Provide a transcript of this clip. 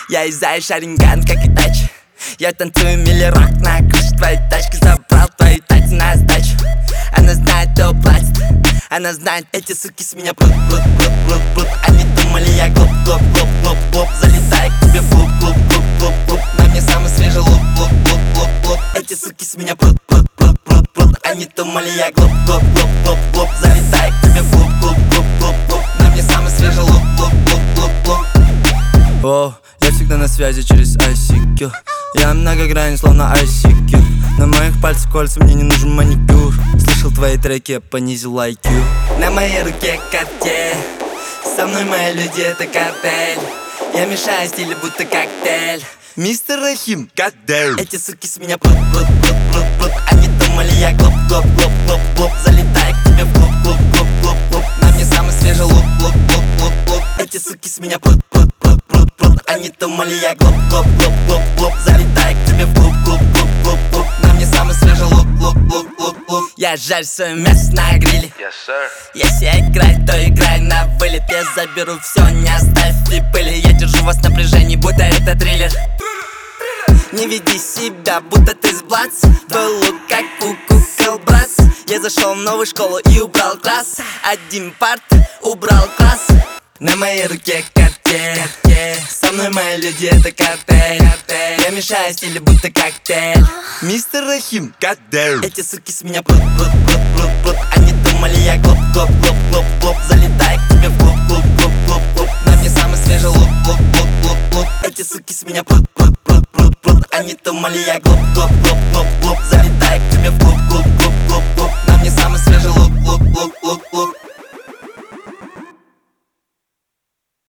Я из Шаринган, как и тач. Я танцую милли-рок на крыше твоей тачки. Забрал твои тайцы на сдачу. Она знает, кто платит. Она знает, эти суки с меня прут. Они думали, я глуп. Залетай к тебе в клуб. На мне самый свежий лук. Эти суки с меня прут. Они думали, я глуп. Залетай к тебе в клуб. На мне самый свежий лук. О, я всегда на связи через ICQ. Я многогранен, словно ICQ. На моих пальцах кольца, мне не нужен маникюр. Слышал твои треки, я понизил IQ. На моей руке Cartier. Со мной мои люди, это картель. Я мешаю стили, будто коктейль. Мистер Рахим, эти суки с меня прут. Они думали, я глуп. Залетай к тебе в клуб. На мне самый свежий лук. Эти суки с меня прут. Они думали, я глуп. Залетай к тебе в клуб. На мне самый свежий лук. Я жарю свое мясо на гриле. Если играть, то играй на вылет. Я заберу все, не оставьте пыли. Я держу вас в напряжении, будто это триллер. Не веди себя, будто ты с Блац. Твой лук как кукукал, брат. Я зашел в новую школу и убрал класс. Один парт, убрал класс. На моей руке Cartier. Со мной мои люди, это картель. Я мешаю стили, будто коктейль. Мистер Рахим, эти суки с меня прут. Они думали, я глуп. Залетай к тебе в клуб. На мне самый свежий лук. Эти суки с меня прут. Они думали, я глуп. Залетай к тебе в клуб. На мне самый свежий лук.